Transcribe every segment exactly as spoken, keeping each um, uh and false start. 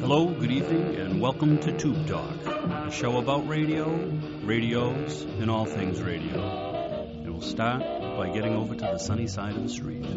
Hello, good evening, and welcome to Tube Talk, a show about radio, radios, and all things radio. And we'll start by getting over to the sunny side of the street.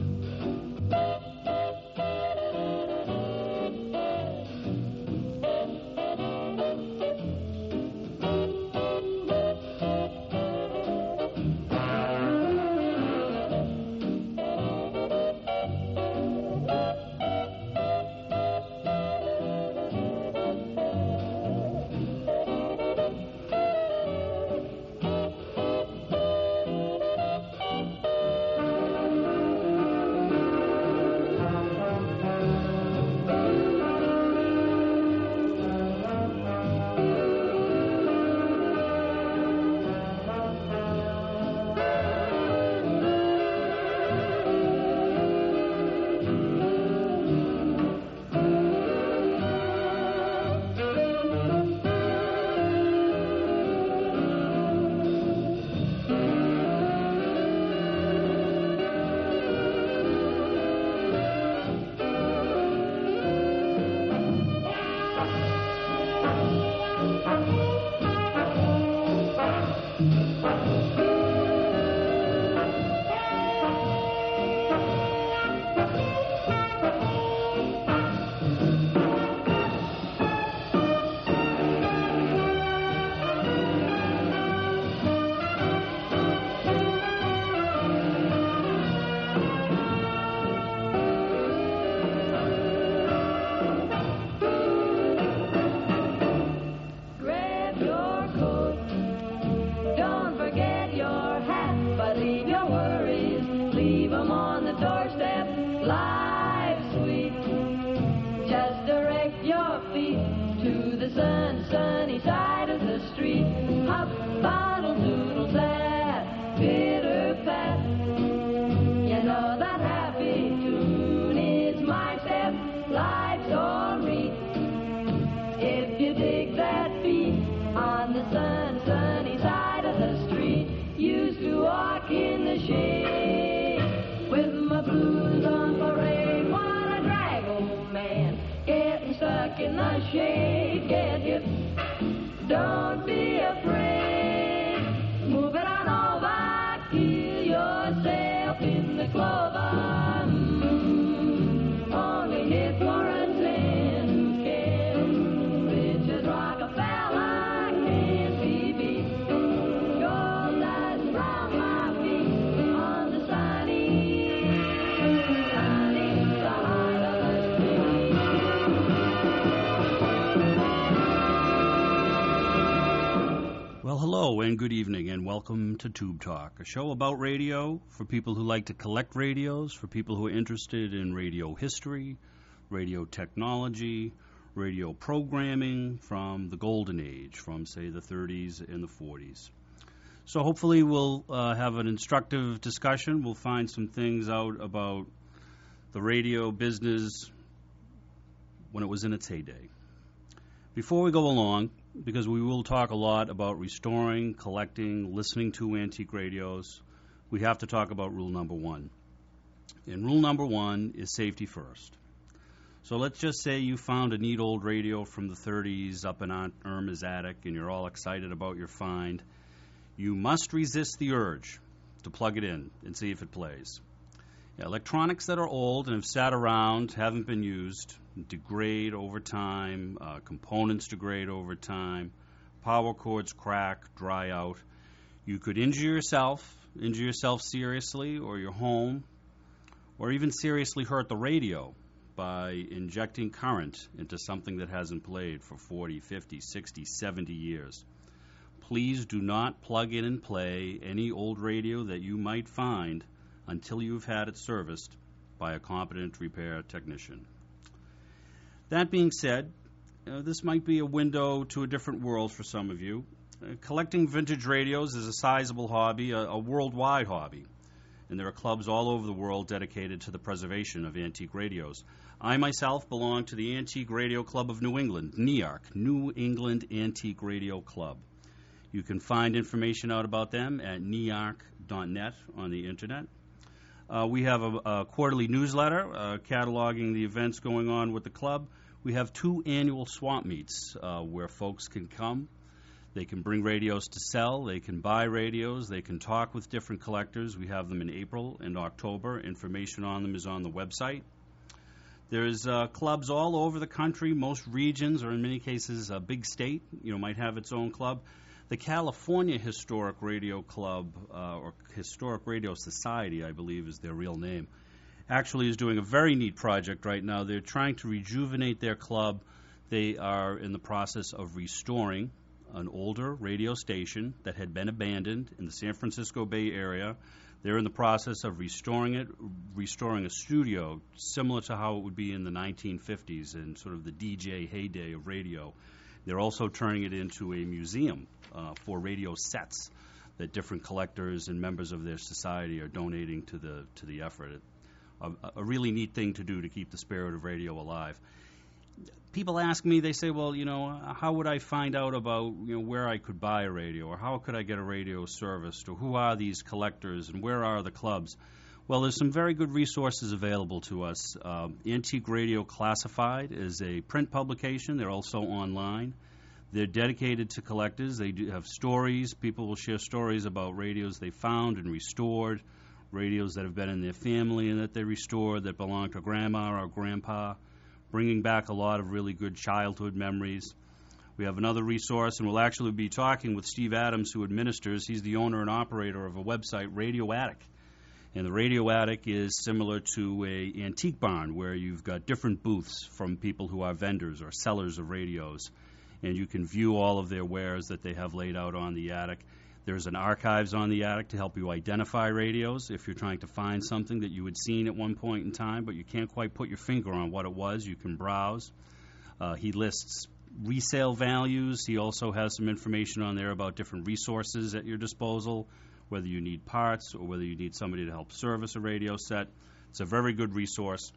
Good evening and welcome to Tube Talk, a show about radio for people who like to collect radios, for people who are interested in radio history, radio technology, radio programming from the golden age, from, say, the thirties and the forties. So hopefully we'll uh, have an instructive discussion. We'll find some things out about the radio business when it was in its heyday. Before we go along, because we will talk a lot about restoring, collecting, listening to antique radios, we have to talk about rule number one. And rule number one is safety first. So let's just say you found a neat old radio from the thirties up in Aunt Irma's attic and you're all excited about your find. You must resist the urge to plug it in and see if it plays. Yeah, electronics that are old and have sat around, haven't been used, degrade over time, uh, components degrade over time, power cords crack, dry out. You could injure yourself, injure yourself seriously, or your home, or even seriously hurt the radio by injecting current into something that hasn't played for forty, fifty, sixty, seventy years. Please do not plug in and play any old radio that you might find until you've had it serviced by a competent repair technician. That being said, uh, this might be a window to a different world for some of you. Uh, collecting vintage radios is a sizable hobby, a, a worldwide hobby, and there are clubs all over the world dedicated to the preservation of antique radios. I myself belong to the Antique Radio Club of New England, N E A R C, New England Antique Radio Club. You can find information out about them at N E A R C dot net on the internet. Uh, we have a, a quarterly newsletter uh, cataloging the events going on with the club. We have two annual swap meets uh, where folks can come. They can bring radios to sell. They can buy radios. They can talk with different collectors. We have them in April and October. Information on them is on the website. There's uh, clubs all over the country. Most regions, or in many cases, a big state, you know, might have its own club. The California Historic Radio Club, uh, or Historic Radio Society, I believe is their real name, actually is doing a very neat project right now. They're trying to rejuvenate their club. They are in the process of restoring an older radio station that had been abandoned in the San Francisco Bay Area. They're in the process of restoring it, restoring a studio similar to how it would be in the nineteen fifties and sort of the D J heyday of radio. They're also turning it into a museum uh, for radio sets that different collectors and members of their society are donating to the to the effort. A, a really neat thing to do to keep the spirit of radio alive. People ask me, they say, well, you know, how would I find out about, you know, where I could buy a radio, or how could I get a radio serviced, or who are these collectors, and where are the clubs? Well, there's some very good resources available to us. Uh, Antique Radio Classified is a print publication. They're also online. They're dedicated to collectors. They do have stories. People will share stories about radios they found and restored, radios that have been in their family and that they restored that belong to grandma or grandpa, bringing back a lot of really good childhood memories. We have another resource, and we'll actually be talking with Steve Adams, who administers. He's the owner and operator of a website, Radio Attic. And the Radio Attic is similar to a antique barn where you've got different booths from people who are vendors or sellers of radios. And you can view all of their wares that they have laid out on the attic. There's an archives on the attic to help you identify radios. If you're trying to find something that you had seen at one point in time, but you can't quite put your finger on what it was, you can browse. Uh, he lists resale values. He also has some information on there about different resources at your disposal, whether you need parts or whether you need somebody to help service a radio set. It's a very good resource.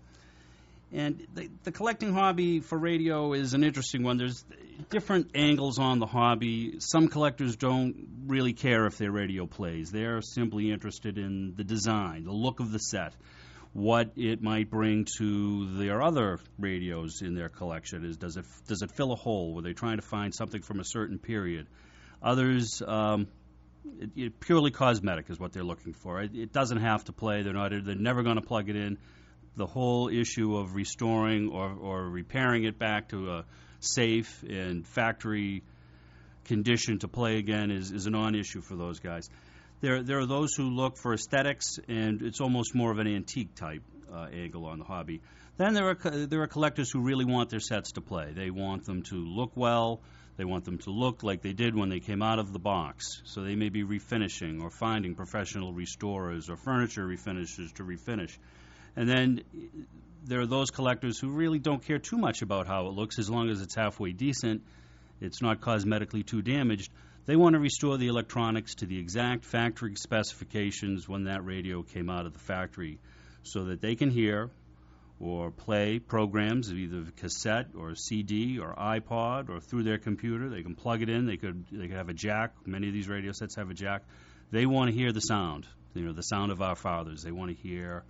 And the, the collecting hobby for radio is an interesting one. There's different angles on the hobby. Some collectors don't really care if their radio plays. They're simply interested in the design, the look of the set, what it might bring to their other radios in their collection. Is does it does it fill a hole? Were they trying to find something from a certain period? Others, um, it, it purely cosmetic is what they're looking for. It, it doesn't have to play. They're not. They're never going to plug it in. The whole issue of restoring or, or repairing it back to a safe and factory condition to play again is, is a non-issue for those guys. There, there are those who look for aesthetics, and it's almost more of an antique type uh, angle on the hobby. Then there are there are collectors who really want their sets to play. They want them to look well. They want them to look like they did when they came out of the box. So they may be refinishing or finding professional restorers or furniture refinishers to refinish. And then there are those collectors who really don't care too much about how it looks as long as it's halfway decent, it's not cosmetically too damaged. They want to restore the electronics to the exact factory specifications when that radio came out of the factory so that they can hear or play programs of either cassette or C D or iPod or through their computer. They can plug it in. They could they could have a jack. Many of these radio sets have a jack. They want to hear the sound, you know, the sound of our fathers. They want to hear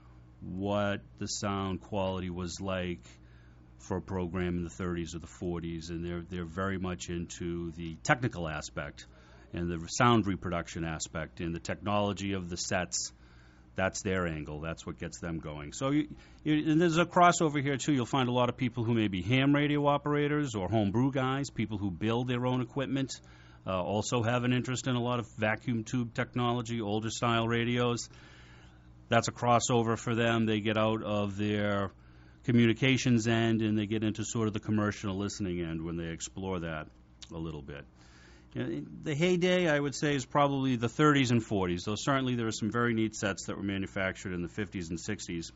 what the sound quality was like for a program in the thirties or the forties, and they're they're very much into the technical aspect and the sound reproduction aspect and the technology of the sets. That's their angle. That's what gets them going. So you, you, and there's a crossover here, too. You'll find a lot of people who may be ham radio operators or homebrew guys, people who build their own equipment, uh, also have an interest in a lot of vacuum tube technology, older style radios. That's a crossover for them. They get out of their communications end and they get into sort of the commercial listening end when they explore that a little bit. The heyday, I would say, is probably the thirties and forties, though certainly there are some very neat sets that were manufactured in the fifties and sixties.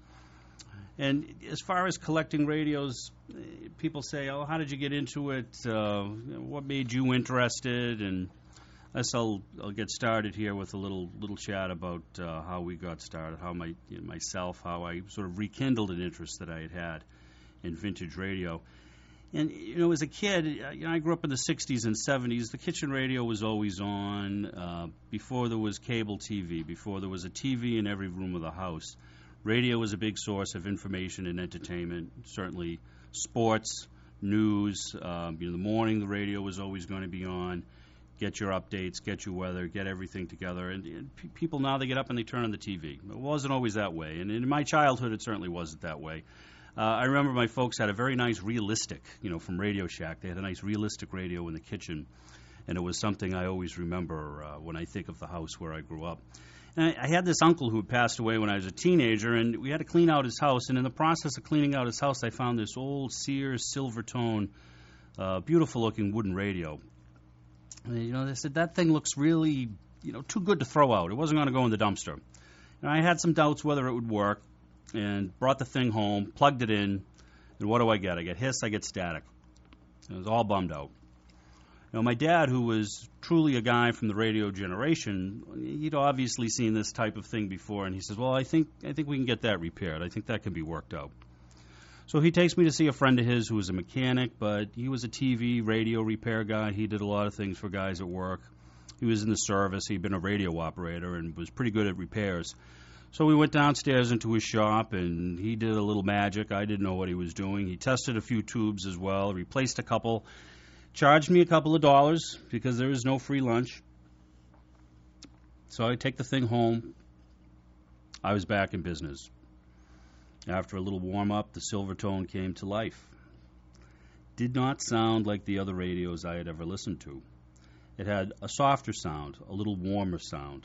And as far as collecting radios, people say, oh, how did you get into it? Uh, what made you interested? And I guess I'll, I'll get started here with a little little chat about uh, how we got started, how my you know, myself, how I sort of rekindled an interest that I had had in vintage radio. And, you know, as a kid, you know, I grew up in the sixties and seventies. The kitchen radio was always on uh, before there was cable T V, before there was a T V in every room of the house. Radio was a big source of information and entertainment, certainly sports, news. Um, you know, the morning the radio was always going to be on. Get your updates, get your weather, get everything together. And, and p- people now, they get up and they turn on the T V. It wasn't always that way. And in my childhood, it certainly wasn't that way. Uh, I remember my folks had a very nice realistic, you know, from Radio Shack. They had a nice realistic radio in the kitchen. And it was something I always remember uh, when I think of the house where I grew up. And I, I had this uncle who had passed away when I was a teenager, and we had to clean out his house. And in the process of cleaning out his house, I found this old Sears Silvertone, uh, beautiful-looking wooden radio. You know, they said, that thing looks really, you know, too good to throw out. It wasn't going to go in the dumpster. And I had some doubts whether it would work, and brought the thing home, plugged it in, and what do I get? I get hiss, I get static. I was all bummed out. You know, my dad, who was truly a guy from the radio generation, he'd obviously seen this type of thing before, and he says, well, I think I think we can get that repaired. I think that can be worked out. So he takes me to see a friend of his who was a mechanic, but he was a T V, radio repair guy. He did a lot of things for guys at work. He was in the service. He'd been a radio operator and was pretty good at repairs. So we went downstairs into his shop, and he did a little magic. I didn't know what he was doing. He tested a few tubes as well, replaced a couple, charged me a couple of dollars because there is no free lunch. So I take the thing home. I was back in business. After a little warm-up, the Silvertone came to life. Did not sound like the other radios I had ever listened to. It had a softer sound, a little warmer sound.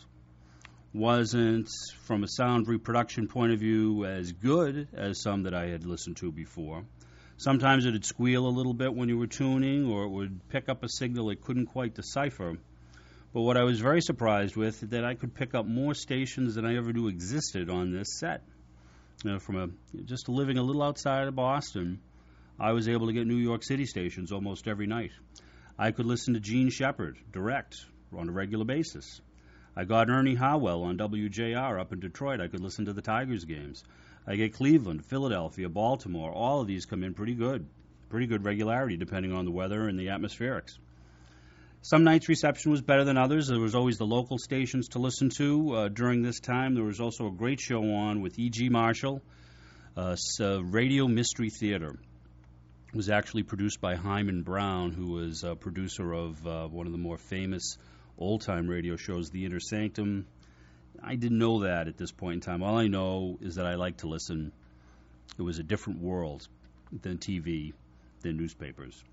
Wasn't, from a sound reproduction point of view, as good as some that I had listened to before. Sometimes it would squeal a little bit when you were tuning, or it would pick up a signal it couldn't quite decipher. But what I was very surprised with is that I could pick up more stations than I ever knew existed on this set. You know, from a just living a little outside of Boston, I was able to get New York City stations almost every night. I could listen to Gene Shepard direct on a regular basis. I got Ernie Howell on W J R up in Detroit. I could listen to the Tigers games. I get Cleveland, Philadelphia, Baltimore. All of these come in pretty good, pretty good regularity depending on the weather and the atmospherics. Some nights reception was better than others. There was always the local stations to listen to. Uh, during this time, there was also a great show on with E G. Marshall, uh, uh, Radio Mystery Theater. It was actually produced by Hyman Brown, who was a producer of uh, one of the more famous old-time radio shows, The Inner Sanctum. I didn't know that at this point in time. All I know is that I like to listen. It was a different world than T V, than newspapers.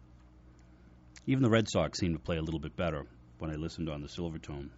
Even the Red Sox seemed to play a little bit better when I listened on the Silvertone.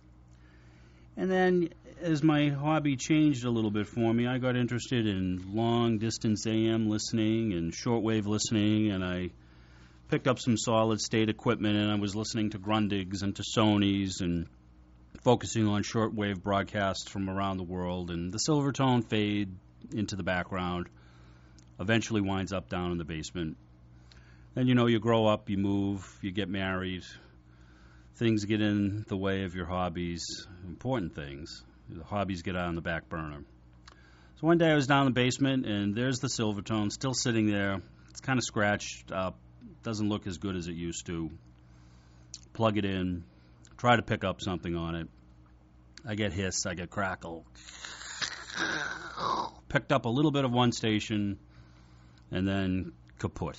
And then, as my hobby changed a little bit for me, I got interested in long-distance A M listening and shortwave listening, and I picked up some solid-state equipment, and I was listening to Grundigs and to Sonys and focusing on shortwave broadcasts from around the world. And the Silvertone fade into the background, eventually winds up down in the basement. Then, you know, you grow up, you move, you get married. Things get in the way of your hobbies, important things. The hobbies get out on the back burner. So one day I was down in the basement, and there's the Silvertone still sitting there. It's kind of scratched up. Doesn't look as good as it used to. Plug it in. Try to pick up something on it. I get hiss. I get crackle. Picked up a little bit of one station, and then kaput.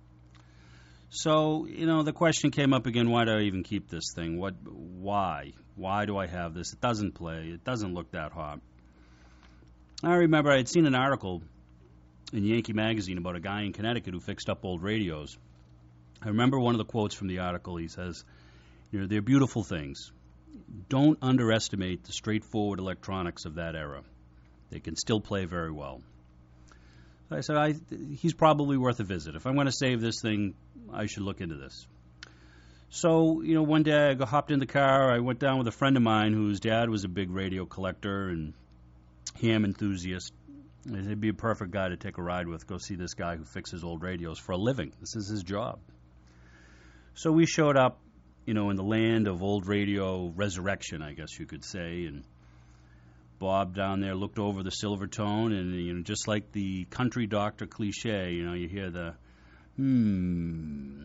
So, you know, the question came up again, why do I even keep this thing? What? Why? Why do I have this? It doesn't play. It doesn't look that hot. I remember I had seen an article in Yankee Magazine about a guy in Connecticut who fixed up old radios. I remember one of the quotes from the article. He says, you know, they're beautiful things. Don't underestimate the straightforward electronics of that era. They can still play very well. I said, I, he's probably worth a visit. If I'm going to save this thing, I should look into this. So, you know, one day I go, hopped in the car. I went down with a friend of mine whose dad was a big radio collector and ham enthusiast. He'd be a perfect guy to take a ride with, go see this guy who fixes old radios for a living. This is his job. So we showed up, you know, in the land of old radio resurrection, I guess you could say, and Bob down there looked over the Silvertone, and, you know, just like the country doctor cliche, you know, you hear the, hmm,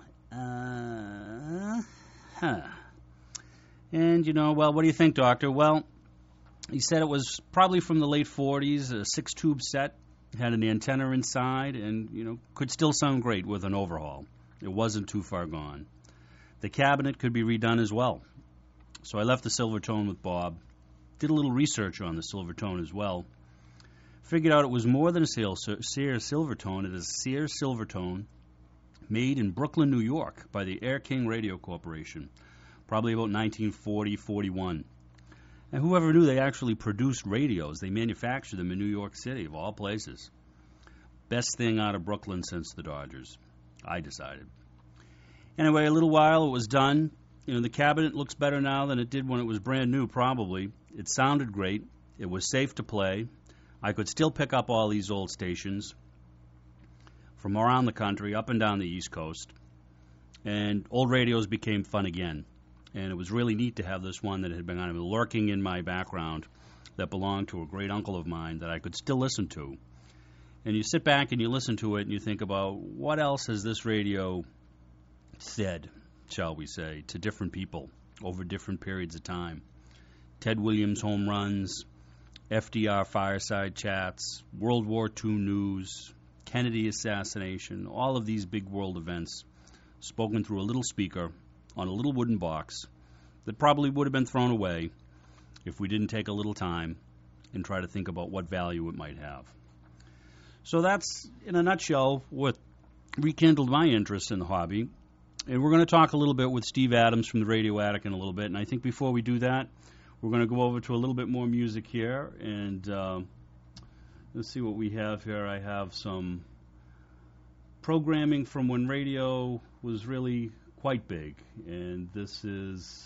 uh, huh. And, you know, well, what do you think, doctor? Well, he said it was probably from the late forties, a six-tube set, had an antenna inside, and, you know, could still sound great with an overhaul. It wasn't too far gone. The cabinet could be redone as well. So I left the Silvertone with Bob, did a little research on the Silvertone as well, figured out it was more than a Sears Silvertone. It is a Sears Silvertone made in Brooklyn, New York by the Air King Radio Corporation, probably about nineteen forty, forty-one. And whoever knew they actually produced radios, they manufactured them in New York City, of all places. Best thing out of Brooklyn since the Dodgers, I decided. Anyway, a little while, it was done. You know, the cabinet looks better now than it did when it was brand new, probably. It sounded great. It was safe to play. I could still pick up all these old stations from around the country, up and down the East Coast. And old radios became fun again. And it was really neat to have this one that had been kind of lurking in my background that belonged to a great uncle of mine that I could still listen to. And you sit back and you listen to it and you think about what else has this radio said, shall we say, to different people over different periods of time. Ted Williams home runs, F D R fireside chats, World War Two news, Kennedy assassination, all of these big world events spoken through a little speaker on a little wooden box that probably would have been thrown away if we didn't take a little time and try to think about what value it might have. So that's, in a nutshell, what rekindled my interest in the hobby. And we're going to talk a little bit with Steve Adams from the Radio Attic in a little bit. And I think before we do that, we're going to go over to a little bit more music here. And uh, let's see what we have here. I have some programming from when radio was really quite big. And this is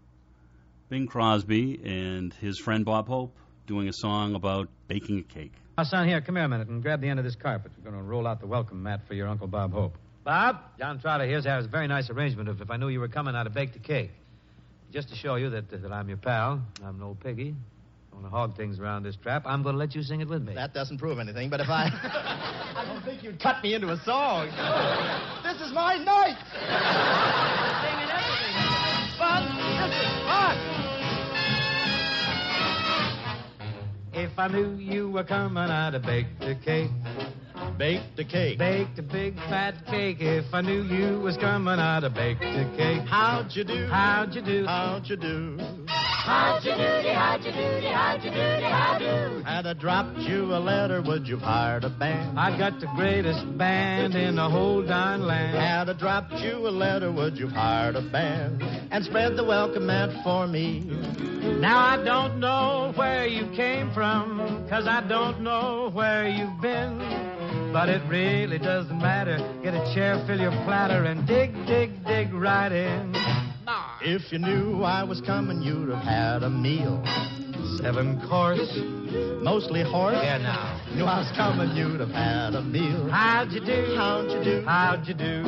Bing Crosby and his friend Bob Hope doing a song about baking a cake. Now, son, here, come here a minute and grab the end of this carpet. We're going to roll out the welcome mat for your Uncle Bob Hope. Bob, John Trotter here's has a very nice arrangement of if I knew you were coming, I'd have baked a cake. Just to show you that, that I'm your pal, I'm an old piggy. I want to hog things around this trap. I'm going to let you sing it with me. That doesn't prove anything, but if I... I don't think you'd cut me into a song. This is my night! Singing everything. Fun. This is fun. If I knew you were coming, I'd have baked a cake. Baked a cake. Baked a big fat cake. If I knew you was coming, I'd have baked a cake. How'd you do? How'd you do? How'd you do? How'd you do-de, how'd you do-de, how'd you do-de, how do? Had I dropped you a letter, would you've hired a band? I got the greatest band in the whole darn land. Had I dropped you a letter, would you've hired a band? And spread the welcome mat for me. Now I don't know where you came from, 'cause I don't know where you've been. But it really doesn't matter. Get a chair, fill your platter, and dig, dig, dig right in. If you knew I was coming, you'd have had a meal. Seven course. Mostly horse. Yeah, now. Knew I was coming, you'd have had a meal. How'd you do? How'd you do? How'd you do?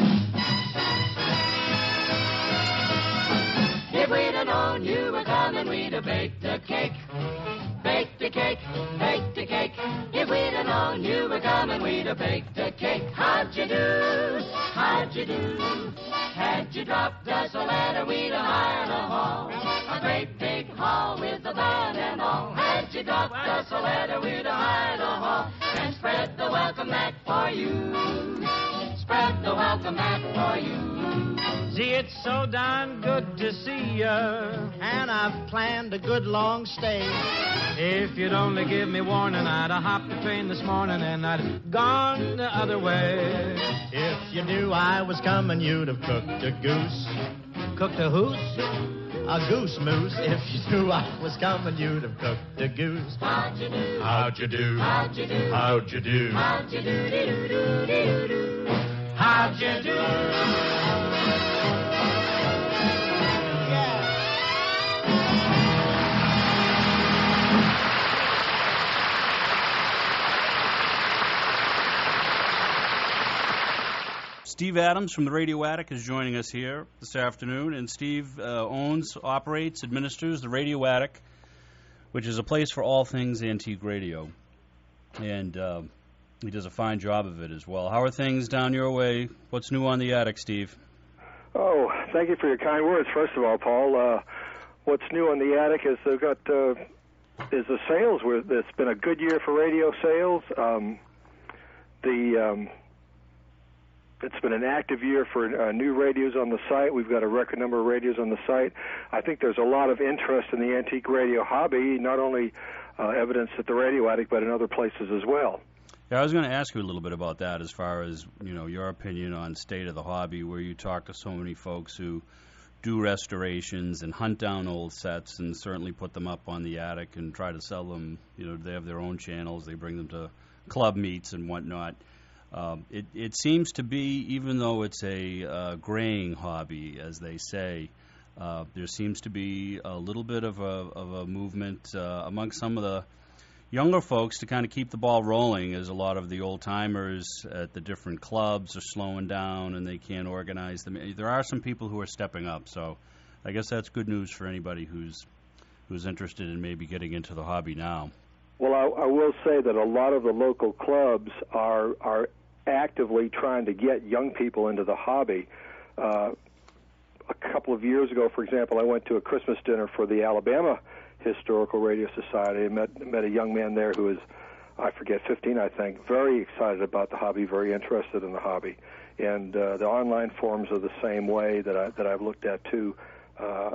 If we'd have known you were coming, we'd have baked a cake. Baked a cake, baked a cake. If we'd have known you were coming, we'd have baked a cake. How'd you do? How'd you do? Had you dropped us a letter, we'd have hired a hall. A great big hall with a band and all. Had you dropped us a letter, we'd have hired a hall. And spread the welcome mat for you. Spread the welcome mat for you. See, it's so darn good to see ya. And I've planned a good long stay. If you'd only give me warning, I'd have hopped the train this morning and I'd have gone the other way. If you knew I was coming, you'd have cooked a goose. Cooked a hoose? A goose moose. If you knew I was coming, you'd have cooked a goose. How'd you do? How'd you do? How'd you do? How'd you do? How'd you do? Do do do do. How'd you do? Steve Adams from the Radio Attic is joining us here this afternoon, and Steve uh, owns, operates, administers the Radio Attic, which is a place for all things antique radio, and uh, he does a fine job of it as well. How are things down your way? What's new on the attic, Steve? Oh, thank you for your kind words. First of all, Paul, uh, what's new on the attic is they've got uh, is the sales. It's been a good year for radio sales. Um, the um, it's been an active year for uh, new radios on the site. We've got a record number of radios on the site. I think there's a lot of interest in the antique radio hobby, not only uh, evidenced at the Radio Attic, but in other places as well. Yeah, I was going to ask you a little bit about that as far as, you know, your opinion on state of the hobby, where you talk to so many folks who do restorations and hunt down old sets and certainly put them up on the attic and try to sell them. You know, they have their own channels. They bring them to club meets and whatnot. Um, it, it seems to be, even though it's a uh, graying hobby, as they say, uh, there seems to be a little bit of a, of a movement uh, among some of the younger folks to kind of keep the ball rolling, as a lot of the old-timers at the different clubs are slowing down and they can't organize them. There are some people who are stepping up, so I guess that's good news for anybody who's who's interested in maybe getting into the hobby now. Well, I, I will say that a lot of the local clubs are are actively trying to get young people into the hobby. Uh, a couple of years ago, for example, I went to a Christmas dinner for the Alabama Historical Radio Society. I met, met a young man there who was, I forget, fifteen, I think, very excited about the hobby, very interested in the hobby. And uh, the online forums are the same way that, I, that I've looked at, too. Uh,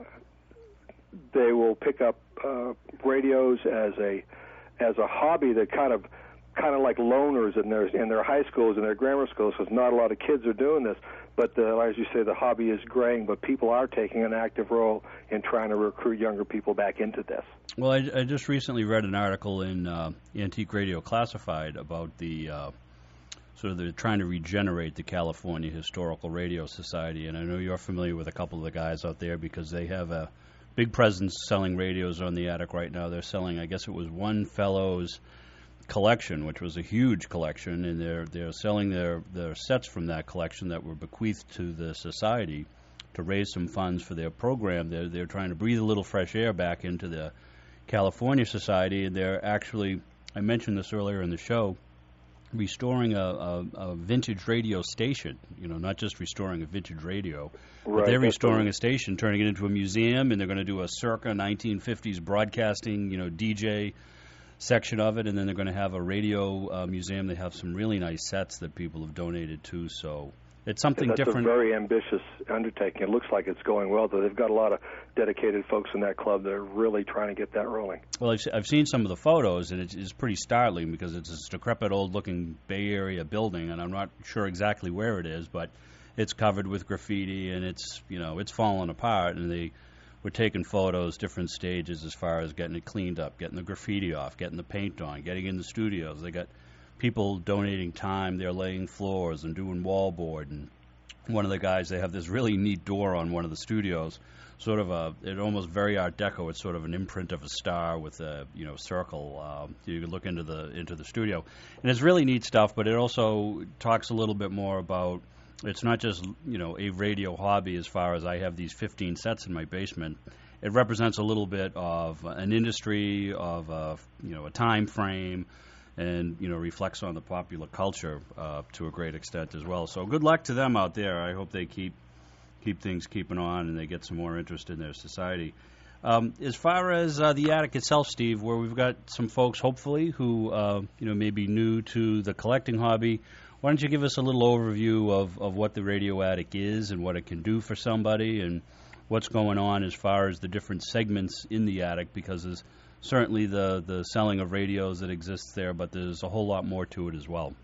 they will pick up uh, radios as a as a hobby that kind of kind of like loners in their in their high schools and their grammar schools, because not a lot of kids are doing this. But the, as you say, the hobby is graying, but people are taking an active role in trying to recruit younger people back into this. Well, I, I just recently read an article in uh, Antique Radio Classified about the uh, sort of they're trying to regenerate the California Historical Radio Society, and I know you're familiar with a couple of the guys out there because they have a big presence selling radios on the attic right now. They're selling, I guess it was one fellow's collection, which was a huge collection, and they're they're selling their, their sets from that collection that were bequeathed to the society to raise some funds for their program. They're they're trying to breathe a little fresh air back into the California Society, and they're actually, I mentioned this earlier in the show, restoring a, a, a vintage radio station. You know, not just restoring a vintage radio, right, but they're restoring right. a station, turning it into a museum, and they're going to do a circa nineteen fifties broadcasting, you know, D J section of it, and then they're going to have a radio uh, museum. They have some really nice sets that people have donated to, so it's something That's different. That's a very ambitious undertaking. It looks like it's going well, though. They've got a lot of dedicated folks in that club that are really trying to get that rolling. Well, I've, I've seen some of the photos, and it's, it's pretty startling because it's this decrepit, old-looking Bay Area building, and I'm not sure exactly where it is, but it's covered with graffiti, and it's, you know, it's falling apart, and they we're taking photos, different stages as far as getting it cleaned up, getting the graffiti off, getting the paint on, getting in the studios. They got people donating time. They're laying floors and doing wallboard. And one of the guys, they have this really neat door on one of the studios, sort of a, it almost very Art Deco. It's sort of an imprint of a star with a, you know, circle. Um, you can look into the into the studio, and it's really neat stuff. But it also talks a little bit more about. It's not just, you know, a radio hobby as far as I have these fifteen sets in my basement. It represents a little bit of an industry, of a, you know, a time frame, and, you know, reflects on the popular culture uh, to a great extent as well. So good luck to them out there. I hope they keep keep things keeping on and they get some more interest in their society. Um, as far as uh, the attic itself, Steve, where we've got some folks, hopefully, who, uh, you know, may be new to the collecting hobby, why don't you give us a little overview of, of what the Radio Attic is and what it can do for somebody and what's going on as far as the different segments in the attic, because there's certainly the, the selling of radios that exists there, but there's a whole lot more to it as well.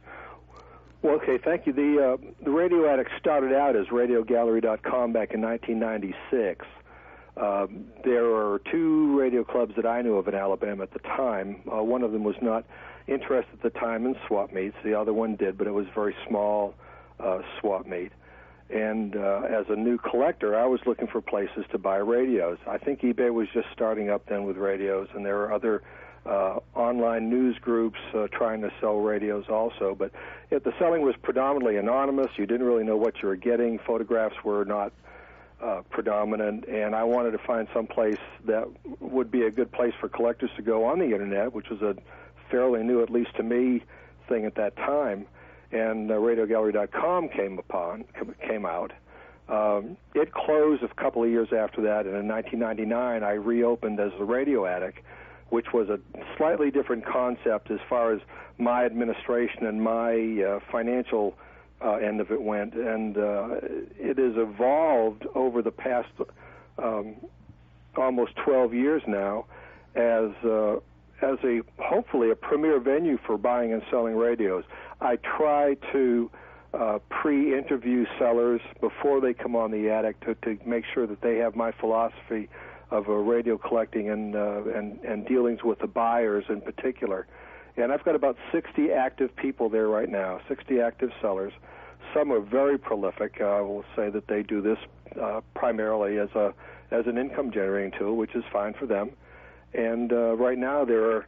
Well, okay, thank you. The, uh, the Radio Attic started out as radio gallery dot com back in nineteen ninety-six. Uh, there are two radio clubs that I knew of in Alabama at the time. Uh, one of them was not interested at the time in swap meets. The other one did, but it was a very small uh, swap meet. And uh, as a new collector, I was looking for places to buy radios. I think eBay was just starting up then with radios, and there were other uh, online news groups uh, trying to sell radios also. But it, the selling was predominantly anonymous. You didn't really know what you were getting. Photographs were not Uh, predominant, and I wanted to find some place that would be a good place for collectors to go on the Internet, which was a fairly new, at least to me, thing at that time. And uh, radio gallery dot com came upon, came out. Um, it closed a couple of years after that, and in nineteen ninety-nine I reopened as the Radio Attic which was a slightly different concept as far as my administration and my uh, financial uh, end of it went. And uh, it has evolved over the past um, almost twelve years now as uh, as a hopefully a premier venue for buying and selling radios. I try to uh, pre-interview sellers before they come on the attic to, to make sure that they have my philosophy of uh, radio collecting and, uh, and and dealings with the buyers in particular. And I've got about sixty active people there right now, sixty active sellers. Some are very prolific. I will say that they do this uh, primarily as a as an income generating tool, which is fine for them. And uh, right now there are,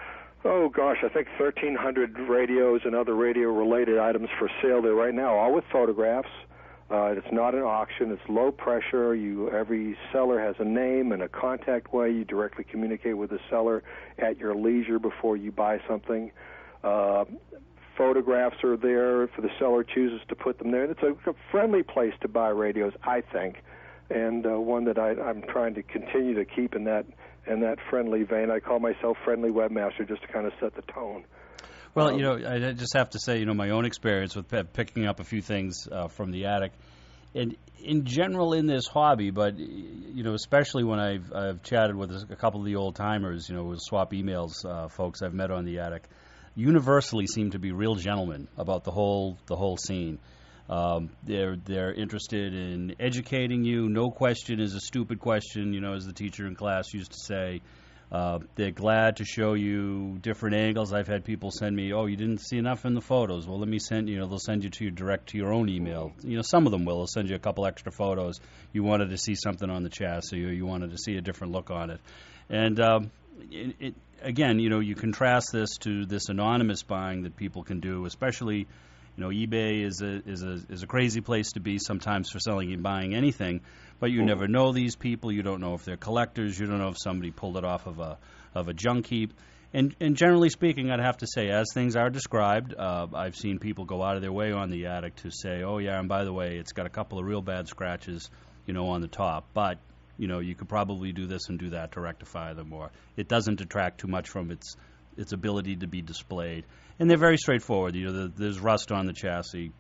oh gosh, I think thirteen hundred radios and other radio-related items for sale there right now, all with photographs. Uh, it's not an auction. It's low pressure. You, every seller has a name and a contact way. You directly communicate with the seller at your leisure before you buy something. Uh, photographs are there if the seller chooses to put them there. And it's a, a friendly place to buy radios, I think, and uh, one that I, I'm trying to continue to keep in that in that friendly vein. I call myself Friendly Webmaster just to kind of set the tone. Well, um, you know, I just have to say, you know, my own experience with p- picking up a few things uh, from the attic, and in general in this hobby, but, you know, especially when I've, I've chatted with a couple of the old-timers, you know, with swap emails, uh, folks I've met on the attic, universally seem to be real gentlemen about the whole the whole scene. Um, they're they're interested in educating you. No question is a stupid question, you know, as the teacher in class used to say. Uh, they're glad to show you different angles. I've had people send me, oh, you didn't see enough in the photos. Well, let me send you, know, they'll send you to your direct to your own email. You know, some of them will. They'll send you a couple extra photos. You wanted to see something on the chassis, or you wanted to see a different look on it. And um, it, it, again, you know, you contrast this to this anonymous buying that people can do, especially. You know, eBay is a is a is a crazy place to be sometimes for selling and buying anything, but you never know these people. You don't know if they're collectors. You don't know if somebody pulled it off of a of a junk heap. And and generally speaking, I'd have to say, as things are described, uh, I've seen people go out of their way on the attic to say, oh yeah, and by the way, it's got a couple of real bad scratches, you know, on the top, but you know, you could probably do this and do that to rectify them, or it doesn't detract too much from its its ability to be displayed. And they're very straightforward. You know, the, there's rust on the chassis.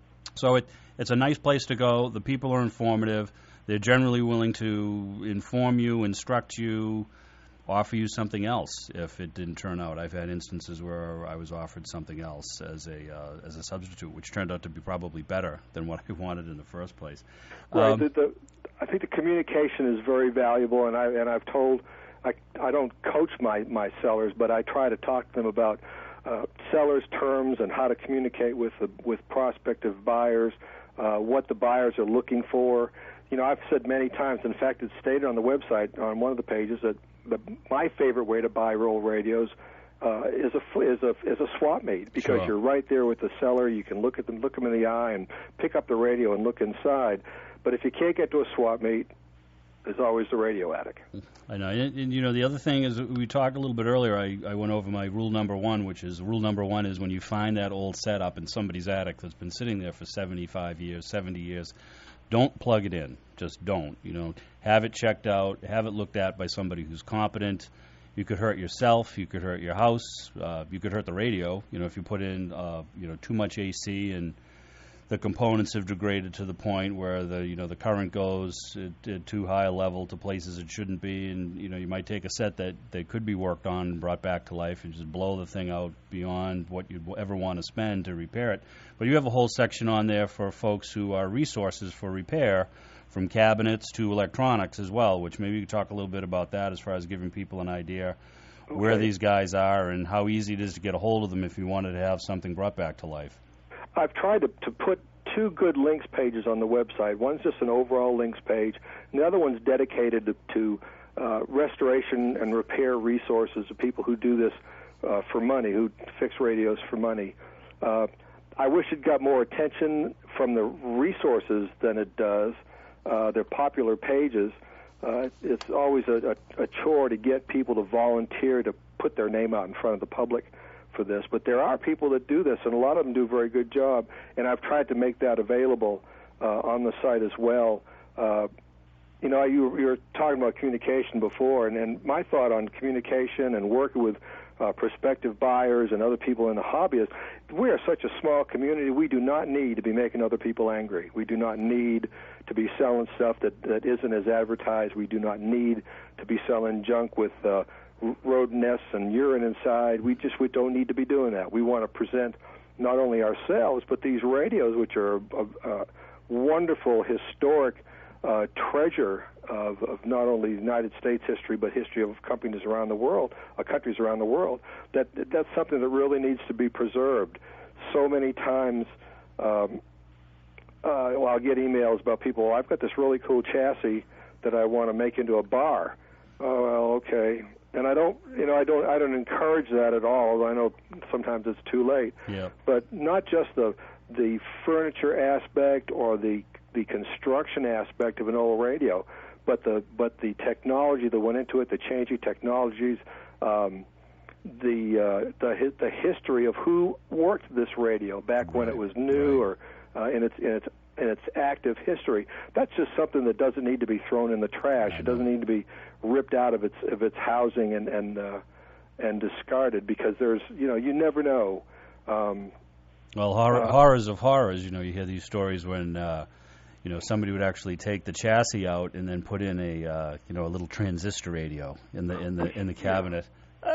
So it it's a nice place to go. The people are informative. They're generally willing to inform you, instruct you, offer you something else if it didn't turn out. I've had instances where I was offered something else as a uh, as a substitute, which turned out to be probably better than what I wanted in the first place. Right. Um, The, the, I think the communication is very valuable, and I and I've told I I don't coach my my sellers, but I try to talk to them about uh, sellers' terms and how to communicate with the, with prospective buyers, uh, what the buyers are looking for. You know, I've said many times, in fact, it's stated on the website on one of the pages that the, my favorite way to buy roll radios uh, is a is a is a swap meet, because Sure. you're right there with the seller. You can look at them, look them in the eye, and pick up the radio and look inside. But if you can't get to a swap meet, there's always the radio attic. I know. And, and, you know, the other thing is, we talked a little bit earlier, I, I went over my rule number one, which is, rule number one is when you find that old setup in somebody's attic that's been sitting there for seventy-five years, seventy years, don't plug it in. Just don't. You know, have it checked out, have it looked at by somebody who's competent. You could hurt yourself, you could hurt your house, uh, you could hurt the radio. You know, if you put in, uh, you know, too much A C and the components have degraded to the point where the you know the current goes at, at too high a level to places it shouldn't be, and you know you might take a set that, that could be worked on and brought back to life and just blow the thing out beyond what you'd ever want to spend to repair it. But you have a whole section on there for folks who are resources for repair, from cabinets to electronics as well, which maybe you could talk a little bit about that as far as giving people an idea Okay. where these guys are and how easy it is to get a hold of them if you wanted to have something brought back to life. I've tried to, to put two good links pages on the website. One's just an overall links page, and the other one's dedicated to, to uh, restoration and repair resources of people who do this uh, for money, who fix radios for money. Uh, I wish it got more attention from the resources than it does. Uh, they're popular pages. Uh, it's always a, a, a chore to get people to volunteer to put their name out in front of the public for this, but there are people that do this, and a lot of them do a very good job, and I've tried to make that available uh, on the site as well. Uh, you know, you, you were talking about communication before, and, and my thought on communication and working with uh, prospective buyers and other people in the hobby is we are such a small community. We do not need to be making other people angry. We do not need to be selling stuff that, that isn't as advertised. We do not need to be selling junk with uh, rodent nests and urine inside. We just we don't need to be doing that. We want to present not only ourselves, but these radios, which are a, a wonderful historic uh, treasure of, of not only United States history, but history of companies around the world, uh, countries around the world. That that's something that really needs to be preserved. So many times, um, uh, well, I'll get emails about people. Well, I've got this really cool chassis that I want to make into a bar. Oh, well, okay. And I don't, you know, I don't, I don't encourage that at all. Although I know sometimes it's too late. Yeah. But not just the the furniture aspect or the the construction aspect of an old radio, but the but the technology that went into it, the changing technologies, um, the uh, the the history of who worked this radio back Right. when it was new Right. or uh, in its in its in its active history. That's just something that doesn't need to be thrown in the trash. It doesn't need to be ripped out of its of its housing and and uh, and discarded, because there's you know you never know. Um, Well, horror, Uh, horrors of horrors. You know, you hear these stories when uh, you know somebody would actually take the chassis out and then put in a uh, you know a little transistor radio in the in the in the cabinet. Well,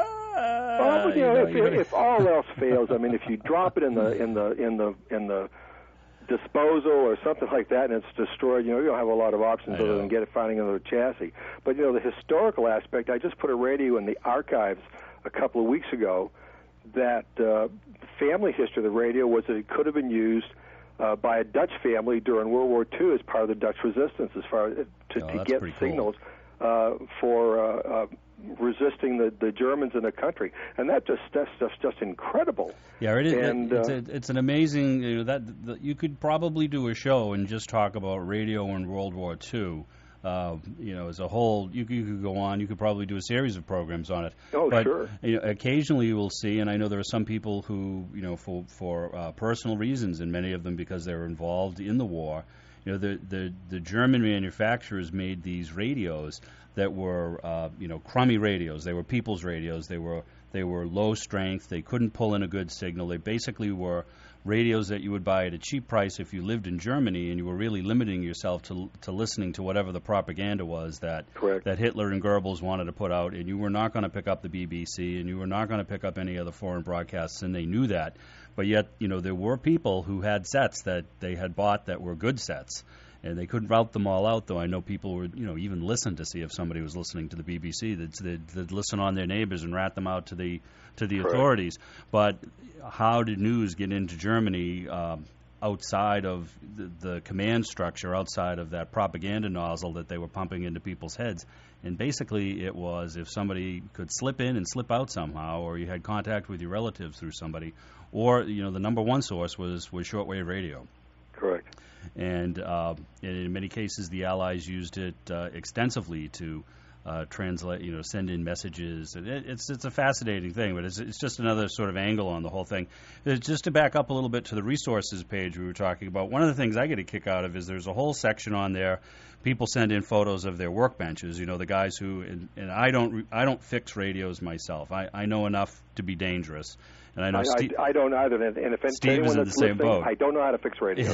Uh, you know, you know, if, you gotta- if all else fails, I mean, if you drop it in the in the in the in the disposal or something like that, and it's destroyed, you know, you don't have a lot of options I other know. than get it finding another chassis. But you know, the historical aspect. I just put a radio in the archives a couple of weeks ago. That uh, family history of the radio was that it could have been used uh, by a Dutch family during World War Two as part of the Dutch resistance, as far as to, Oh, to that's get pretty cool. signals uh, for uh, uh, resisting the, the Germans in the country, and that just that's just just incredible. Yeah, it is. And, it's, uh, a, it's an amazing. You know, that, that you could probably do a show and just talk about radio in World War Two. Uh, you know, as a whole, you, you could go on. You could probably do a series of programs on it. Oh, but, sure. You know, occasionally you will see, and I know there are some people who, you know, for for uh, personal reasons, and many of them because they were involved in the war. You know, the the, the German manufacturers made these radios that were, uh, you know, crummy radios. They were people's radios. They were they were low strength. They couldn't pull in a good signal. They basically were radios that you would buy at a cheap price if you lived in Germany, and you were really limiting yourself to to listening to whatever the propaganda was that Correct. that Hitler and Goebbels wanted to put out, and you were not going to pick up the B B C, and you were not going to pick up any other foreign broadcasts, and they knew that. But yet, you know, there were people who had sets that they had bought that were good sets, and they couldn't route them all out, though I know people would, you know, even listen to see if somebody was listening to the B B C. They'd, they'd, they'd listen on their neighbors and rat them out to the to the Correct. authorities. But how did news get into Germany um, outside of the, the command structure, outside of that propaganda nozzle that they were pumping into people's heads? And basically it was if somebody could slip in and slip out somehow, or you had contact with your relatives through somebody, or, you know, the number one source was, was shortwave radio. Correct. And uh, in many cases, the Allies used it uh, extensively to uh, translate, you know, send in messages. And it, it's it's a fascinating thing, but it's it's just another sort of angle on the whole thing. Uh, Just to back up a little bit to the resources page we were talking about, one of the things I get a kick out of is there's a whole section on there. People send in photos of their workbenches. You know, the guys who and, and I don't I don't fix radios myself. I, I know enough to be dangerous. And I know I, Steve, I, I don't either, and and if Steve anyone is in that's the same listening, boat. I don't know how to fix radio.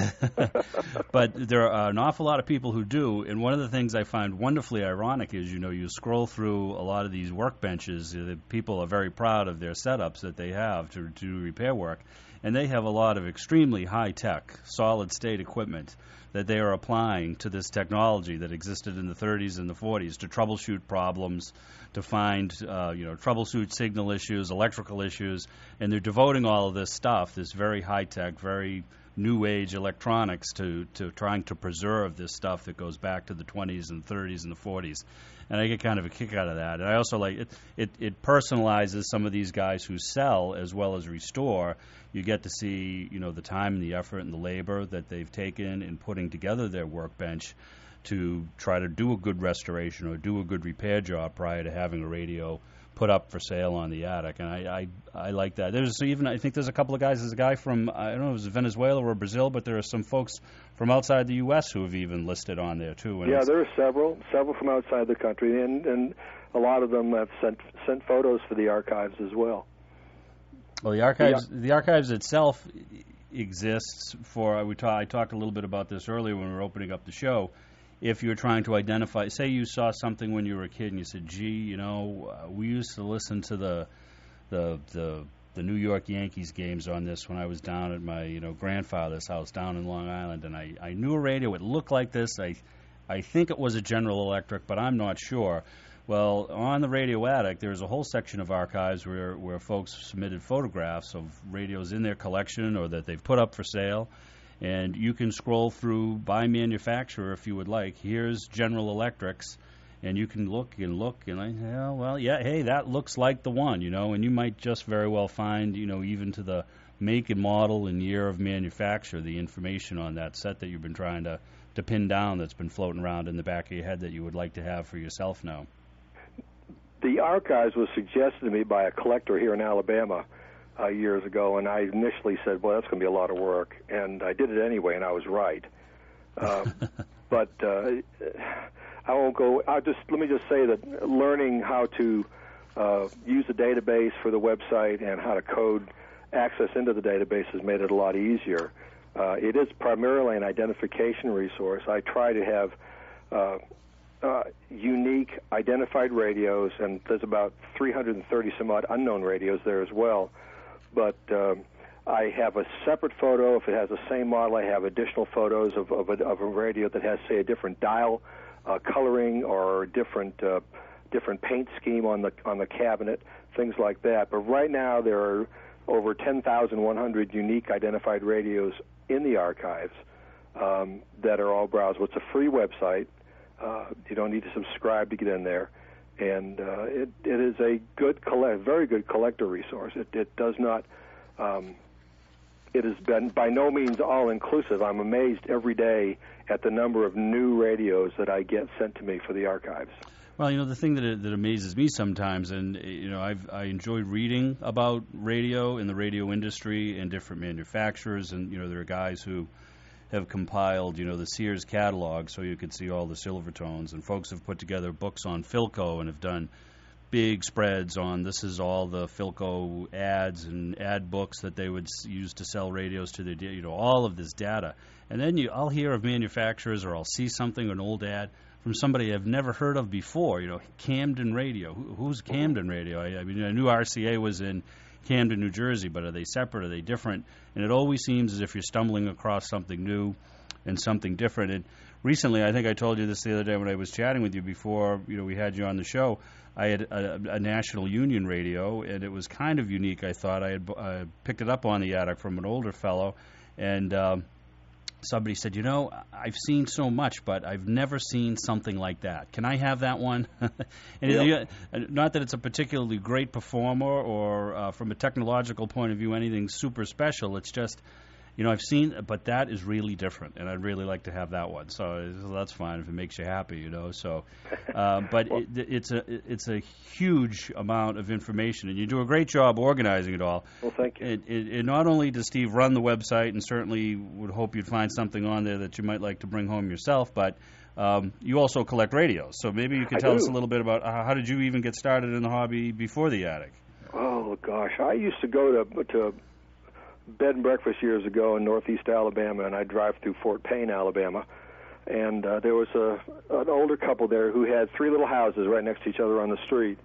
But there are an awful lot of people who do, and one of the things I find wonderfully ironic is, you know, you scroll through a lot of these workbenches, uh, people are very proud of their setups that they have to, to do repair work, and they have a lot of extremely high-tech, solid-state equipment that they are applying to this technology that existed in the thirties and the forties to troubleshoot problems, to find, uh, you know, troubleshoot signal issues, electrical issues, and they're devoting all of this stuff, this very high-tech, very new age electronics to, to trying to preserve this stuff that goes back to the twenties and thirties and the forties. And I get kind of a kick out of that. And I also like it, it, it personalizes some of these guys who sell as well as restore. You get to see, you know, the time and the effort and the labor that they've taken in putting together their workbench to try to do a good restoration or do a good repair job prior to having a radio put up for sale on the attic, and I, I, I like that. There's even, I think there's a couple of guys, there's a guy from, I don't know if it was Venezuela or Brazil, but there are some folks from outside the U S who have even listed on there, too. And yeah, there are several, several from outside the country, and, and a lot of them have sent sent photos for the archives as well. Well, the archives, yeah. the archives itself exists for, we ta- I talked a little bit about this earlier when we were opening up the show. If you're trying to identify, say you saw something when you were a kid and you said, gee, you know, uh, we used to listen to the, the the the New York Yankees games on this when I was down at my, you know, grandfather's house down in Long Island, and I, I knew a radio. It looked like this. I I think it was a General Electric, but I'm not sure. Well, on the Radio Attic, there's a whole section of archives where, where folks submitted photographs of radios in their collection or that they've put up for sale. And you can scroll through by manufacturer if you would like. Here's General Electric's, and you can look and look, and I, yeah, well, yeah, hey, that looks like the one, you know, and you might just very well find, you know, even to the make and model and year of manufacture, the information on that set that you've been trying to, to pin down that's been floating around in the back of your head that you would like to have for yourself now. The archives was suggested to me by a collector here in Alabama Uh, years ago, and I initially said, well, that's going to be a lot of work, and I did it anyway, and I was right. Um, but uh, I won't go, I'll just, let me just say that learning how to uh, use the database for the website and how to code access into the database has made it a lot easier. Uh, it is primarily an identification resource. I try to have uh, uh, unique identified radios, and there's about three hundred thirty some odd unknown radios there as well. But um, I have a separate photo. If it has the same model, I have additional photos of, of, a, of a radio that has, say, a different dial uh, coloring or different uh, different paint scheme on the on the cabinet, things like that. But right now there are over ten thousand one hundred unique identified radios in the archives um, that are all browsable. It's a free website. Uh, you don't need to subscribe to get in there. And uh, it, it is a good, collect, very good collector resource. It, it does not, um, it has been by no means all-inclusive. I'm amazed every day at the number of new radios that I get sent to me for the archives. Well, you know, the thing that that amazes me sometimes, and, you know, I've I enjoy reading about radio and the radio industry and different manufacturers, and, you know, there are guys who have compiled, you know, the Sears catalog so you could see all the Silvertones, and folks have put together books on Philco and have done big spreads on this is all the Philco ads and ad books that they would use to sell radios to their, you know, all of this data. And then you, I'll hear of manufacturers, or I'll see something, an old ad from somebody I've never heard of before, you know, Camden Radio. Who, who's Camden Radio? I, I mean, I knew R C A was in Camden, New Jersey, but are they separate? Are they different? And it always seems as if you're stumbling across something new and something different. And recently, I think I told you this the other day when I was chatting with you before, you know, we had you on the show. I had a, a National Union radio, and it was kind of unique, I thought. I had uh, picked it up on the attic from an older fellow, and um, somebody said, you know, I've seen so much, but I've never seen something like that. Can I have that one? and yep. it, not that it's a particularly great performer or uh, from a technological point of view anything super special. It's just, you know, I've seen, but that is really different, and I'd really like to have that one. So, so that's fine if it makes you happy, you know. So, uh, but well, it, it's a it's a huge amount of information, and you do a great job organizing it all. Well, thank you. It, it, it not only does Steve run the website, and certainly would hope you'd find something on there that you might like to bring home yourself, but um, you also collect radios. So maybe you can tell I us do. a little bit about uh, how did you even get started in the hobby before the attic? Oh gosh, I used to go to to. bed and breakfast years ago in northeast Alabama, and I'd drive through Fort Payne, Alabama, and uh, there was a an older couple there who had three little houses right next to each other on the street,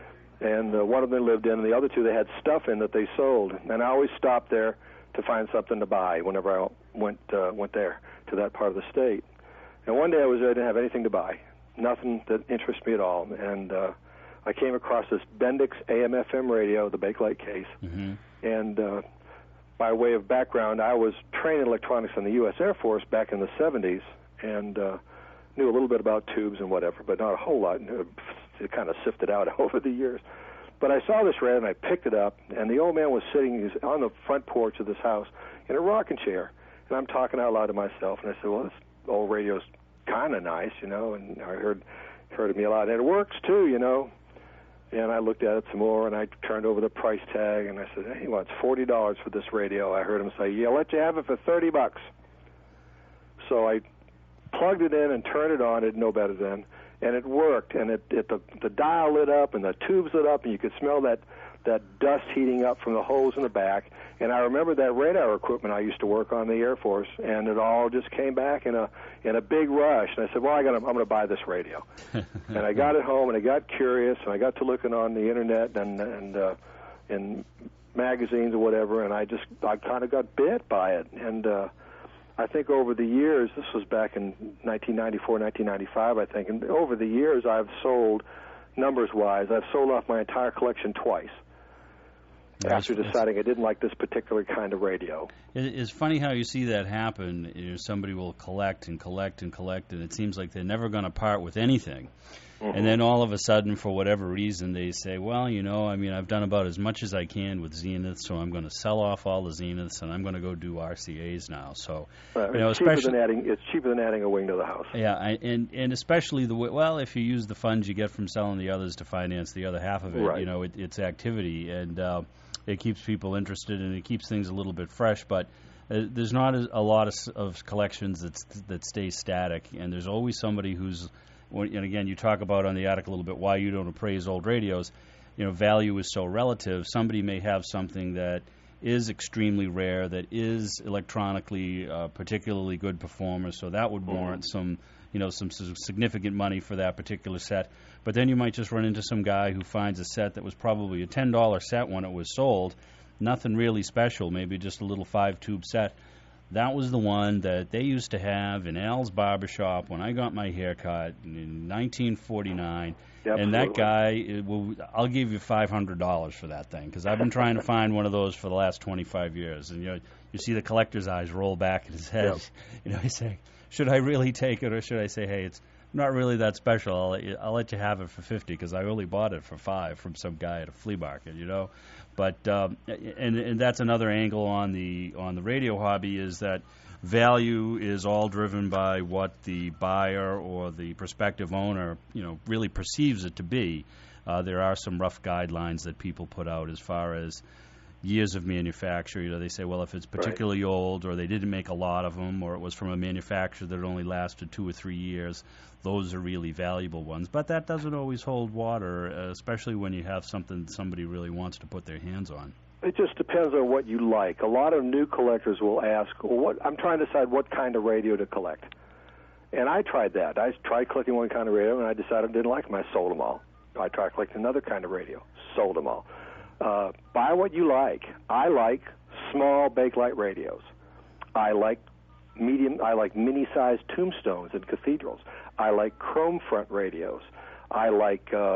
and uh, one of them lived in, and the other two they had stuff in that they sold, and I always stopped there to find something to buy whenever I went uh, went there to that part of the state. And one day I was there, I didn't have anything to buy, nothing that interested me at all, and uh, I came across this Bendix A M F M radio, the Bakelite case, Mm-hmm. and uh, by way of background, I was trained in electronics in the U S Air Force back in the seventies, and uh, knew a little bit about tubes and whatever, but not a whole lot. It kind of sifted out over the years. But I saw this radio, and I picked it up, and the old man was sitting he's on the front porch of this house in a rocking chair, and I'm talking out loud to myself, and I said, well, this old radio's kind of nice, you know, and I heard heard of me a lot. And it works, too, you know. And I looked at it some more, and I turned over the price tag, and I said, hey, well, it's forty dollars for this radio. I heard him say, yeah, I'll let you have it for thirty bucks. So I plugged it in and turned it on. I didn't know better then. And it worked, and it, it the, the dial lit up, and the tubes lit up, and you could smell that, that dust heating up from the hose in the back. And I remember that radar equipment I used to work on in the Air Force, and it all just came back in a in a big rush. And I said, well, I got I'm going to buy this radio. And I got it home, and I got curious, and I got to looking on the internet and and uh, in magazines or whatever, and I just I kind of got bit by it. And uh, I think over the years, this was back in nineteen ninety-four, nineteen ninety-five, I think, and over the years I've sold, numbers-wise, I've sold off my entire collection twice. After deciding I didn't like this particular kind of radio. It's funny how you see that happen. You know, somebody will collect and collect and collect, and it seems like they're never going to part with anything. Mm-hmm. And then all of a sudden, for whatever reason, they say, well, you know, I mean, I've done about as much as I can with Zeniths, so I'm going to sell off all the Zeniths, and I'm going to go do R C As now. So, right. you know, it's cheaper especially than adding, it's cheaper than adding a wing to the house. Yeah, I, and and especially the way, well, if you use the funds you get from selling the others to finance the other half of it, right. you know, it, it's activity, and uh, it keeps people interested, and it keeps things a little bit fresh, but uh, there's not a, a lot of, of collections that's, that stay static, and there's always somebody who's, and again, you talk about on the article a little bit why you don't appraise old radios. You know, value is so relative. Somebody may have something that is extremely rare, that is electronically uh, particularly good performer, so that would warrant mm-hmm. some, you know, some significant money for that particular set. But then you might just run into some guy who finds a set that was probably a ten dollar set when it was sold, nothing really special, maybe just a little five-tube set. That was the one that they used to have in Al's Barbershop when I got my haircut in nineteen forty-nine. Yep, and that guy, it will, I'll give you five hundred dollars for that thing, because I've been trying to find one of those for the last twenty-five years. And you know, you see the collector's eyes roll back in his head. Yep. You know, he's saying, should I really take it, or should I say, hey, it's not really that special. I'll let you, I'll let you have it for fifty, because I only bought it for five from some guy at a flea market, you know. But um, and and that's another angle on the on the radio hobby, is that value is all driven by what the buyer or the prospective owner, you know, really perceives it to be. Uh, there are some rough guidelines that people put out as far as years of manufacture. You know, they say, well, if it's particularly right. old, or they didn't make a lot of them, or it was from a manufacturer that only lasted two or three years, those are really valuable ones. But that doesn't always hold water, uh, especially when you have something somebody really wants to put their hands on. It just depends on what you like. A lot of new collectors will ask, well, what, I'm trying to decide what kind of radio to collect. And I tried that. I tried collecting one kind of radio, and I decided I didn't like them. I sold them all. I tried collecting another kind of radio, sold them all. Uh, buy what you like. I like small Bakelite radios. I like medium. I like mini-sized tombstones in cathedrals. I like chrome front radios. I like uh,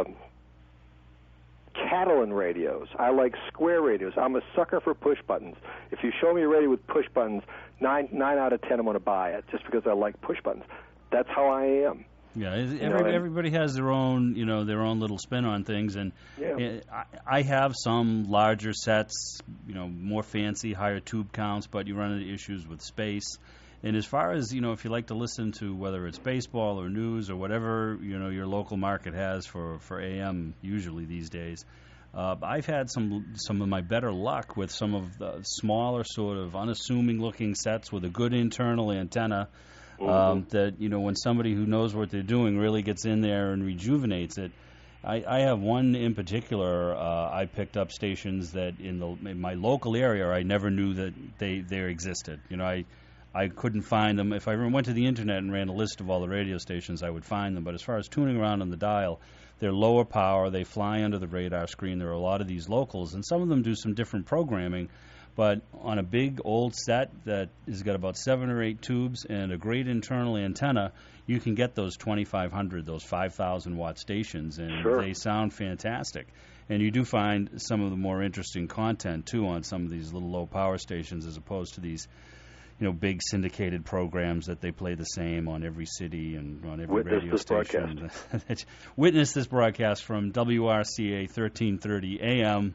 Catalan radios. I like square radios. I'm a sucker for push buttons. If you show me a radio with push buttons, nine nine out of ten I'm going to buy it, just because I like push buttons. That's how I am. Yeah, every, know, everybody has their own, you know, their own little spin on things, and yeah. I, I have some larger sets, you know, more fancy, higher tube counts, but you run into issues with space. And as far as, you know, if you like to listen to whether it's baseball or news or whatever, you know, your local market has for, for A M usually these days, uh, I've had some some of my better luck with some of the smaller, sort of unassuming looking sets with a good internal antenna. Mm-hmm. Um, that, you know, when somebody who knows what they're doing really gets in there and rejuvenates it. I, I have one in particular. Uh, I picked up stations that in the in my local area I never knew that they, they existed. You know, I I couldn't find them. If I went to the internet and ran a list of all the radio stations, I would find them. But as far as tuning around on the dial, they're lower power. They fly under the radar screen. There are a lot of these locals, and some of them do some different programming. But on a big old set that has got about seven or eight tubes and a great internal antenna, you can get those twenty-five hundred, those five thousand watt stations, and sure. they sound fantastic. And you do find some of the more interesting content, too, on some of these little low-power stations as opposed to these, you know, big syndicated programs that they play the same on every city and on every Witness radio this station. Witness this broadcast from W R C A thirteen thirty A M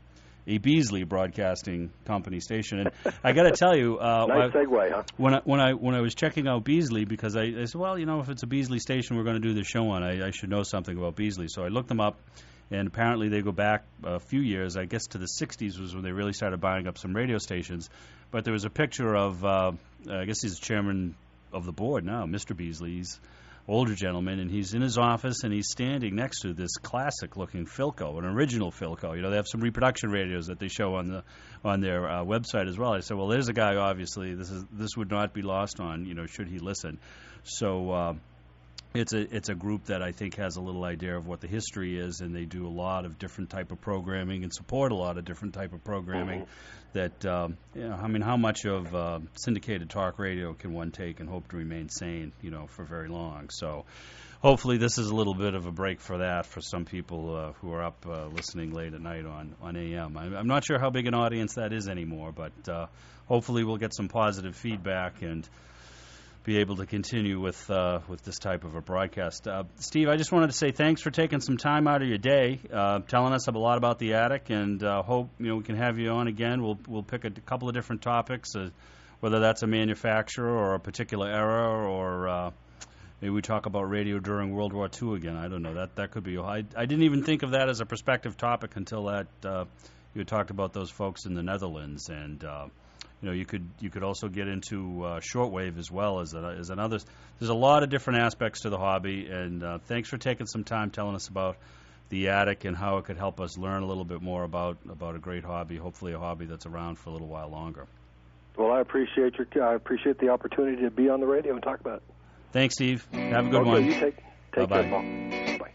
a Beasley Broadcasting Company station. And I got to tell you, uh, nice I, segue, huh? when I when I when I was checking out Beasley, because I, I said, well, you know, if it's a Beasley station we're going to do the show on, I, I should know something about Beasley. So I looked them up, and apparently they go back a few years. I guess to the sixties was when they really started buying up some radio stations. But there was a picture of, uh, I guess he's chairman of the board now, Mister Beasley. He's older gentleman, and he's in his office, and he's standing next to this classic-looking Philco, an original Philco. You know, they have some reproduction radios that they show on the on their uh, website as well. I said, well, there's a guy. Obviously, this is this would not be lost on. You know, should he listen? So uh, it's a it's a group that I think has a little idea of what the history is, and they do a lot of different type of programming and support a lot of different type of programming. Mm-hmm. That um, you know, I mean, how much of uh, syndicated talk radio can one take and hope to remain sane, you know, for very long? So, hopefully, this is a little bit of a break for that for some people uh, who are up uh, listening late at night on on A M. I'm, I'm not sure how big an audience that is anymore, but uh, hopefully, we'll get some positive feedback and be able to continue with uh, with this type of a broadcast. Uh, Steve, I just wanted to say thanks for taking some time out of your day, uh, telling us a lot about the attic, and uh, hope you know we can have you on again. We'll we'll pick a couple of different topics, uh, whether that's a manufacturer or a particular era, or uh, maybe we talk about radio during World War Two again. I don't know. That that could be. I I didn't even think of that as a prospective topic until that uh, you had talked about those folks in the Netherlands, and uh, you know, you could you could also get into uh, shortwave as well as a, as another. There's a lot of different aspects to the hobby, and uh, thanks for taking some time telling us about the attic and how it could help us learn a little bit more about about a great hobby. Hopefully, a hobby that's around for a little while longer. Well, I appreciate your I appreciate the opportunity to be on the radio and talk about it. Thanks, Steve. Have a good okay, one. You take take Bye-bye. care, Paul. Bye.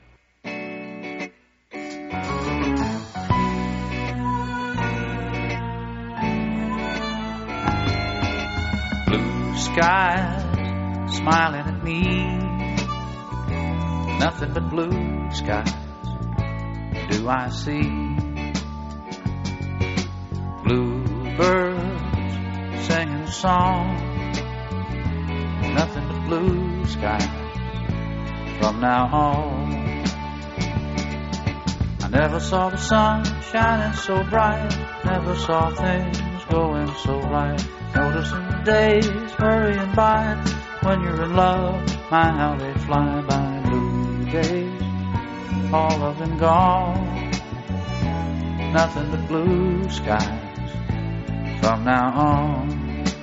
Skies smiling at me, nothing but blue skies do I see. Bluebirds singing a song, nothing but blue skies from now on. I never saw the sun shining so bright, never saw things going so right. Noticing the days hurrying by, when you're in love, my how they fly by. Blue days, all of them gone, nothing but blue skies from now on.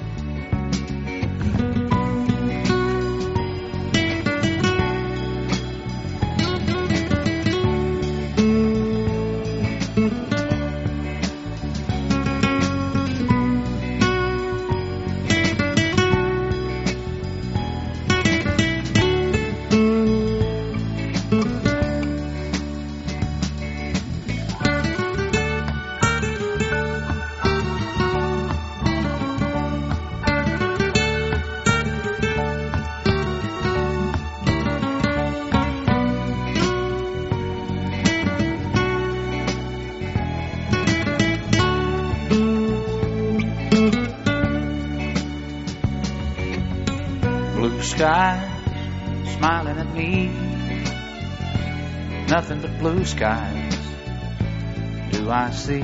Skies smiling at me, nothing but blue skies do I see.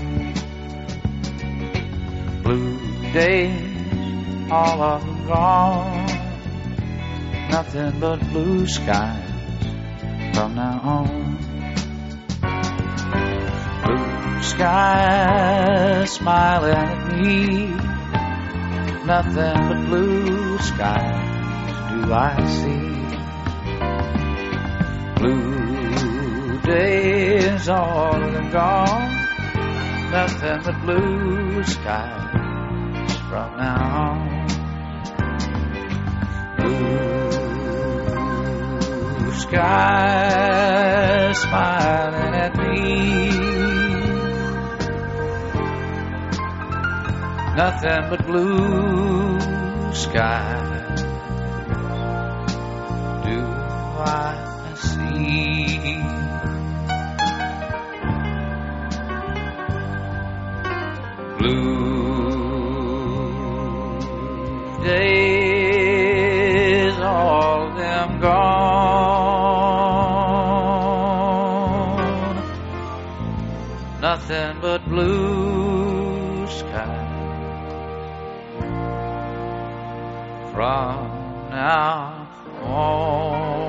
Blue days, all of them gone, nothing but blue skies from now on. Blue skies smiling at me, nothing but blue skies do I see. Blue days, all of them gone, nothing but blue skies from now on. Blue skies smiling at me, nothing but blue skies I see. Blue days, all them gone, nothing but blue sky from now on.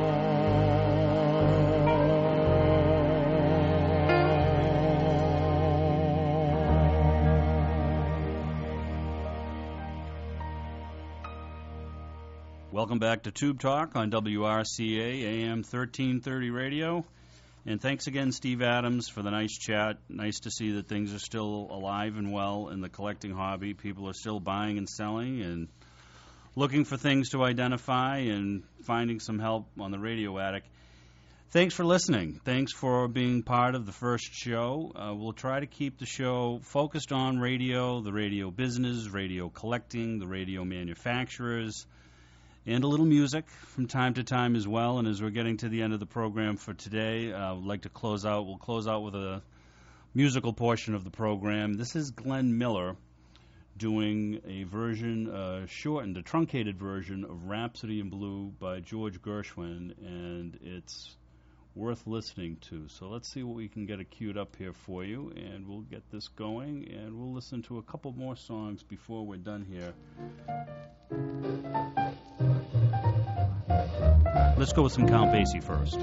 Welcome back to Tube Talk on W R C A A M thirteen thirty radio. And thanks again, Steve Adams, for the nice chat. Nice to see that things are still alive and well in the collecting hobby. People are still buying and selling and looking for things to identify and finding some help on the Radio Attic. Thanks for listening. Thanks for being part of the first show. Uh, we'll try to keep the show focused on radio, the radio business, radio collecting, the radio manufacturers, and a little music from time to time as well. And as we're getting to the end of the program for today, I uh, would like to close out. We'll close out with a musical portion of the program. This is Glenn Miller doing a version, a shortened, a truncated version of Rhapsody in Blue by George Gershwin, and it's worth listening to. So let's see what we can get it queued up here for you, and we'll get this going, and we'll listen to a couple more songs before we're done here. Let's go with some Count Basie first.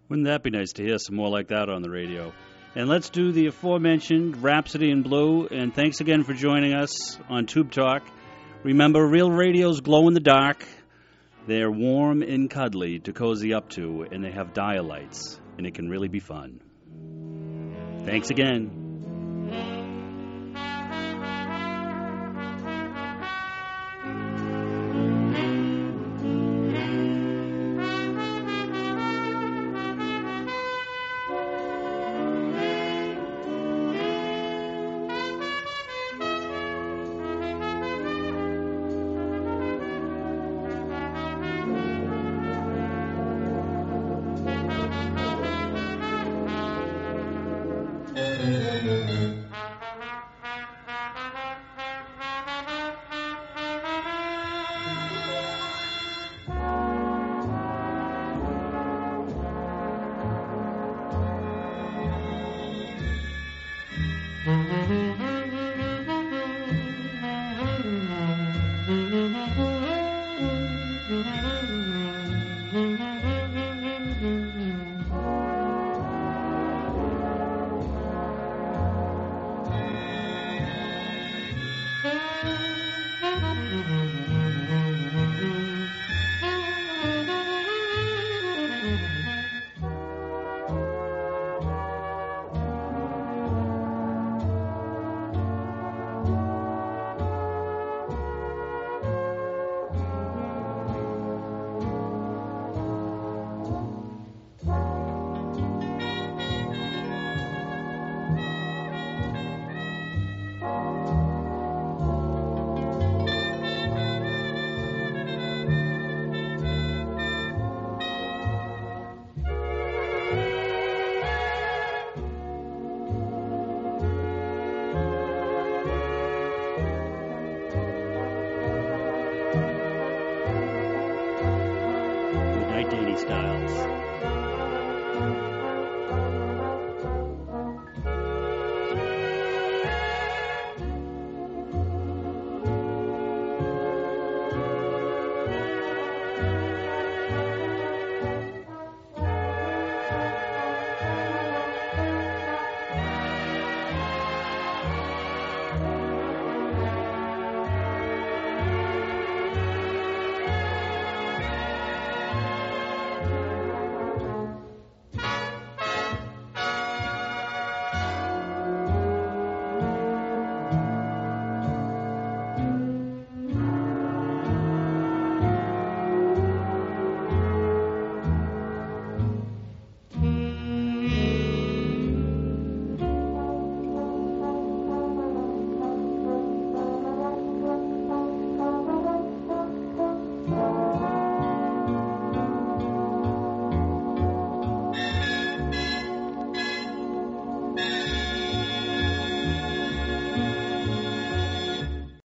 Wouldn't that be nice to hear some more like that on the radio? And let's do the aforementioned Rhapsody in Blue. And thanks again for joining us on Tube Talk. Remember, real radios glow in the dark. They're warm and cuddly to cozy up to, and they have dial lights, and it can really be fun. Thanks again. Danny Styles.